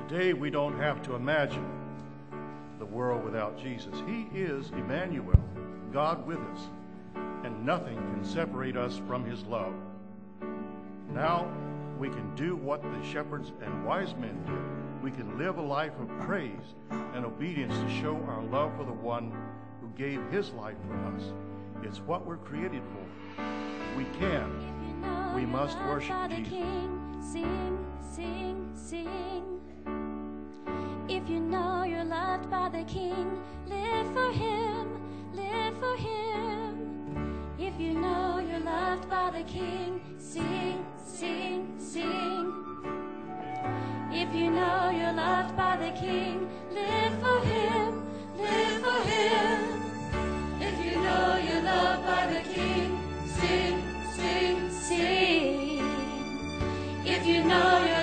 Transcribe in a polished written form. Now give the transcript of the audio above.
Today we don't have to imagine the world without Jesus. He is Emmanuel, God with us, and nothing can separate us from his love. Now we can do what the shepherds and wise men did. We can live a life of praise and obedience to show our love for the one who gave his life for us. It's what we're created for. We can. We must worship Jesus. Sing, sing, sing. If you know you're loved by the King, live for him, live for him. If you know you're loved by the King, sing, sing, sing. If you know you're loved by the King, live for him, live for him. If you know you're loved by the King, sing, sing, sing. If you know you're